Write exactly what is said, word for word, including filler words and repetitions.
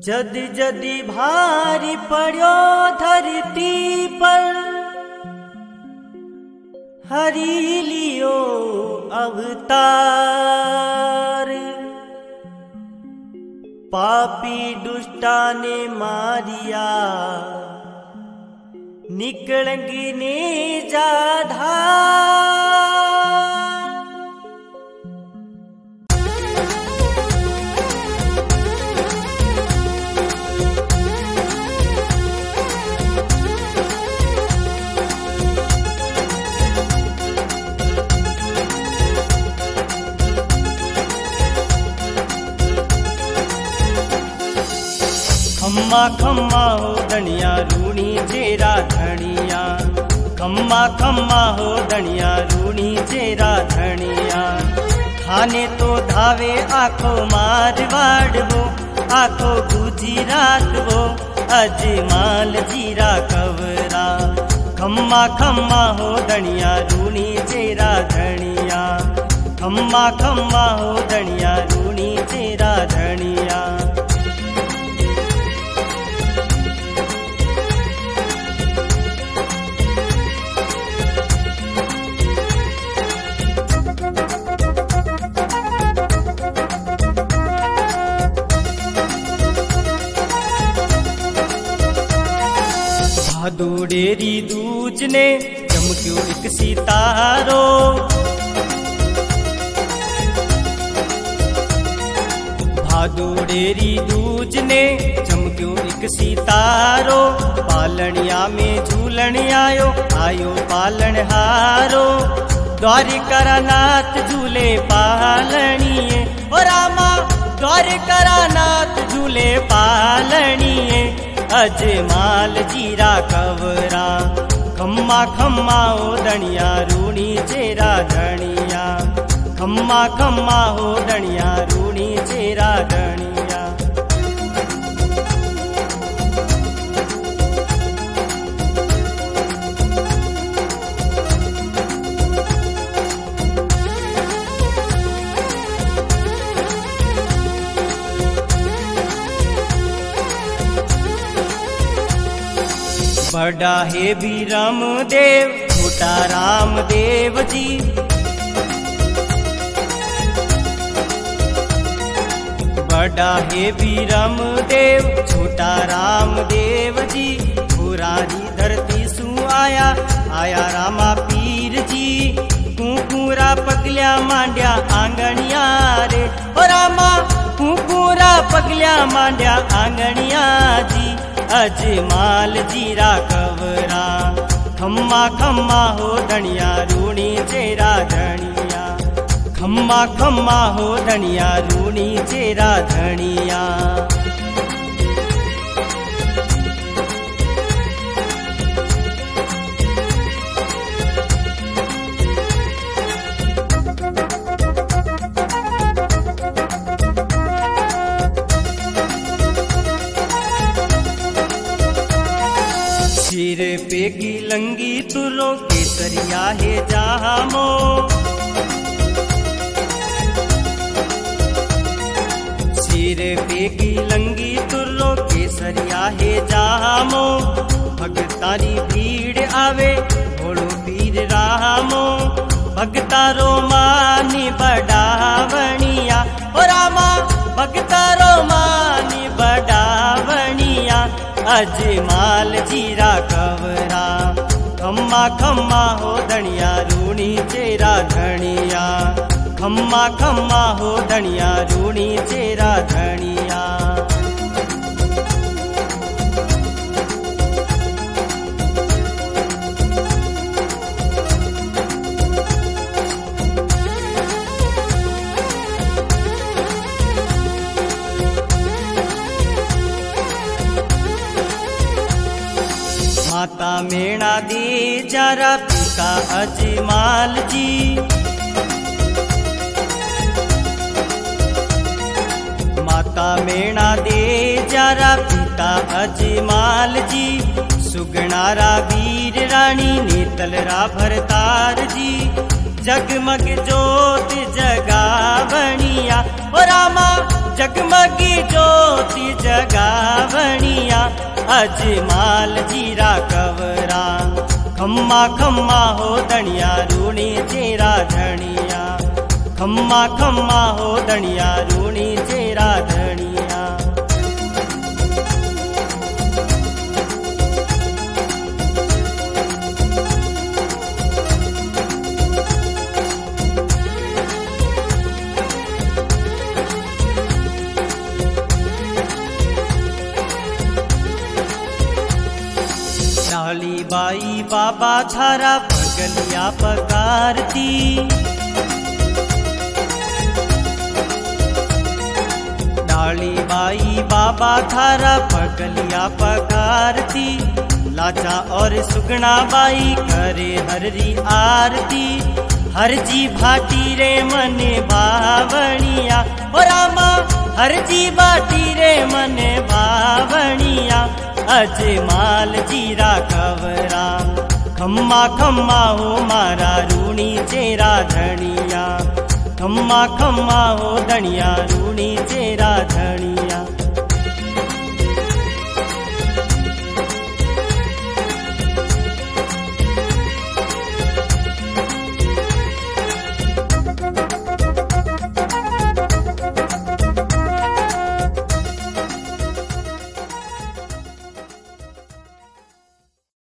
जद जदि भारी पड़ो धरती पर, हरि लियो अवतार। पापी दुष्टा ने मारिया, निकलंगी ने जाधार। खम्मा खम्मा हो दनिया रूणी जेरा धनिया, खम्मा खम्मा हो दनिया रूणी जेरा धनिया। खाने तो धावे आखो मारवाड़ वो, आखो गुजरात वो, अजमाल जीरा कवरा। खम्मा खम्मा हो दनिया रूणी जेरा धनिया, खम्मा खम्मा हो दनिया रूणी जेरा धनिया। भादोड़ेरी दूज ने चमक्यो एक सितारो, भादोड़ेरी दूज ने चमक्यो एक सितारो। पालनिया में झूलन आयो, आयो पालन हारो। द्वारिका नाथ झूले पालनिए, ओ रामा द्वारिका नाथ झूले पालनिए। अजमाल जीरा कवरा, खम्मा खम्मा हो दनिया रूणी जेरा धनिया, खम्मा खम्मा हो दनिया रूणी जेरा धनिया। बड़ा है भी रामदेव, छोटा रामदेव जी। बड़ा है भी रामदेव, छोटा रामदेव जी। पुरानी धरती सु आया, आया रामा पीर जी। कुकुरा पगलिया मांड्या आंगणिया रे, ओ रामा कुकुरा पगलिया मांड्या आंगणिया जी। अजमाल जीरा कवरा, खम्मा खम्मा हो दनिया रूणी जेरा धनिया, खम्मा खम्मा हो दनिया रूणी जेरा धनिया। सिर पे की लंगी तुलो केसरिया है जामो, सिर पे की लंगी तुलो केसरिया है जामो। भगतारी भीड़ आवे भोलो पीर रामो, भगतारो मानी बड़ावणिया, ओ रामा भगतारो मानी बड़ावणिया। अजमाल जीरा कवरा, खम्मा खम्मा हो दनिया रूणी जेरा धनिया, खम्मा खम्मा हो दनिया रूणी जेरा धनिया। माता मेणा दे जरा पिता अजमाल जी, माता मेणा दे जरा पिता अजमाल जी। सुगणारा वीर रानी नेतलरा भरतार जी। जगमग जोत जगावणिया, ओ रामा जगमगी ज्योति जगावणिया अजमाल जीरा कवरा खम्मा खम्मा हो दणिया रूणी जेरा धणिया खम्मा खम्मा हो दणिया रूणी जेरा धणिया। डाली बाई बाबा थारा पगलिया पकारती डाली बाई बाबा थारा पगलिया पकारती लाचा और सुगना बाई करे हररी आरती हर जी भाटी रे मने भावणिया ओ रामा हर जी भाटी रे मने भावणिया अजमाल जीरा कवरा खम्मा खम्मा हो मारा रूणी जेरा धणिया खम्मा खम्मा हो दणिया रूणी जेरा धणिया।